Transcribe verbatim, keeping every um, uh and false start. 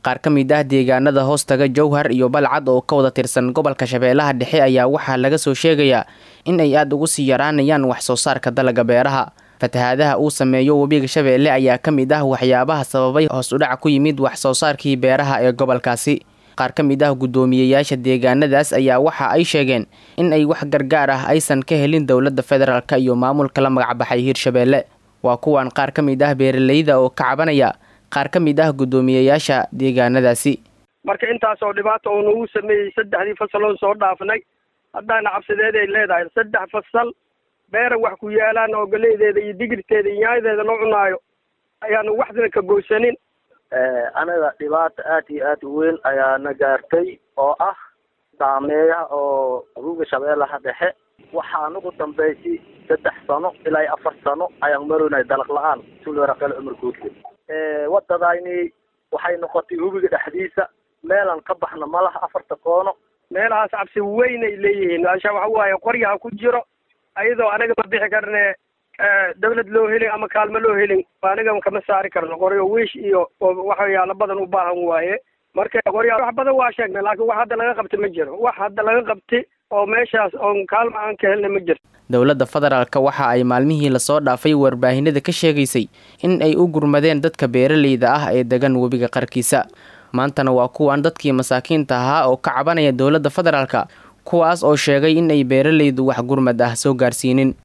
qaar ka mid ah deegaanada hoostaga Jowhar iyo Balcad oo ka wada tirsan gobolka Shabeellaha Dhexe ayaa waxaa laga soo sheegayaa in ay aad ugu sii yaraanayaan wax soo saarka dalagga beeraha. Fatahaadaha uu sameeyo webiga Shabeelle ayaa ka mid ah waxyaabaha sababay hoos u dhac ku yimid wax soo saarkii beeraha ee gobolkaasi. qaar ka mid ah gudoomiyeyaasha deegaanadaas ayaa waxa ay sheegeen in ay wax gargaar ah aysan ka helin dowladda federaalka iyo maamulka la magac baxay Hirshabeelle. waa kuwan qaar ka mid ah beeralayda oo ka cabanaya qaar ka mid ah gudoomiyeyaasha deegaanadaasi. marka intaas oo dhibaato oo nagu sameeyay saddexdii fasal oo soo dhaafnay haddaana cabsideed ay leedahay saddex fasal beer wax ku yaalaan oo galeedeeda iyo digirteeda iyo yaadeeda loo cunaayo ayaanu waxdana ka goosanin. anaga dhibaato aad iyo aad u weyn ayaa na gaartay oo ah saameeyaha oo webiga Shabeellaha Dhexe waxaan ugu dambeysay saddex sano ilaa afar sano ayaan maroonay dalag la'aan sulwaraqal umar guudka ee wadadayni waxay noqotay webiga dhexdiisa meelan ka baxna malaha afarta koono meelahaas cabsi weyn ay leeyihiin asha waxa waaye qoryaha ku jiro ayadoo anaga ma bixi karnaa dawlad loo helin ama kaalmo loo helin anaga kama saari karno qoryo wiish iyo waxa yaala badan u baahan waaye marka qoryo wax badan waa sheegnay laakiin wax hadda laga qabtay ma jiro wax hadda laga qabtay oo meeshaas oo kaalmo aan ka helnay ma jiro. dowladda federaalka waxa ay maalmihii la soo dhaafay warbaahinada ka sheegaysay in ay u gurmadeen dadka beeralayda ah ee degan webiga qarkiisa. maantana waa kuwan dadkii masaakiinta ahaa oo ka cabanaya dowladda federaalka kuwaas oo sheegay in ay beeralaydu wax gurmad ah soo gaarsiinin.